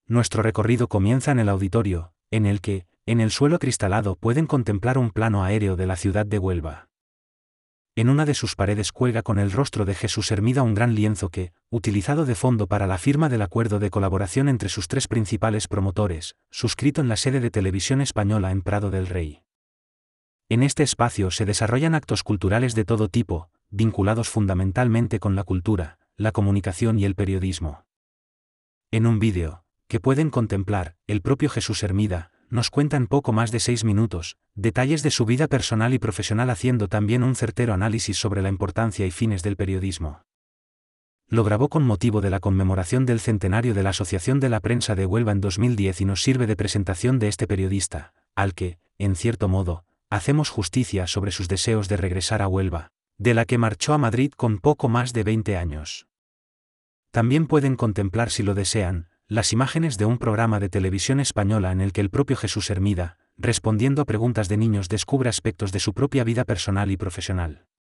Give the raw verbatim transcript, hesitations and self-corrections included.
Nuestro recorrido comienza en el auditorio, en el que, en el suelo acristalado pueden contemplar un plano aéreo de la ciudad de Huelva. En una de sus paredes cuelga con el rostro de Jesús Hermida un gran lienzo que, utilizado de fondo para la firma del acuerdo de colaboración entre sus tres principales promotores, suscrito en la sede de Televisión Española en Prado del Rey. En este espacio se desarrollan actos culturales de todo tipo, vinculados fundamentalmente con la cultura, la comunicación y el periodismo. En un vídeo, que pueden contemplar, el propio Jesús Hermida, nos cuenta en poco más de seis minutos, detalles de su vida personal y profesional, haciendo también un certero análisis sobre la importancia y fines del periodismo. Lo grabó con motivo de la conmemoración del centenario de la Asociación de la Prensa de Huelva en dos mil diez y nos sirve de presentación de este periodista, al que, en cierto modo, hacemos justicia sobre sus deseos de regresar a Huelva, de la que marchó a Madrid con poco más de veinte años. También pueden contemplar, si lo desean, las imágenes de un programa de Televisión Española en el que el propio Jesús Hermida, respondiendo a preguntas de niños, descubre aspectos de su propia vida personal y profesional.